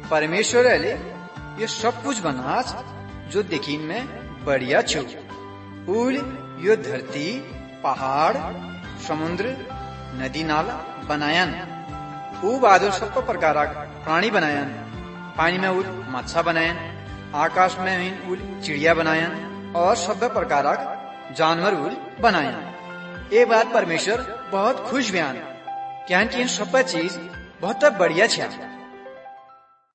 परमेश्वरले यो सब कुछ बनाछ जो देखिन में बढ़िया छु। उल यो धरती, पहाड़, समुद्र, नदी नाला बनायन। ऊ बादल सब प्रकार प्राणी बनायन। पानी में उल मच्छा बनायन। आकाश में उल चिड़िया बनायन और सब प्रकार जानवर उल बनायन। ये बात परमेश्वर बहुत खुश बयान क्या इन सब चीज बहुत बढ़िया छा।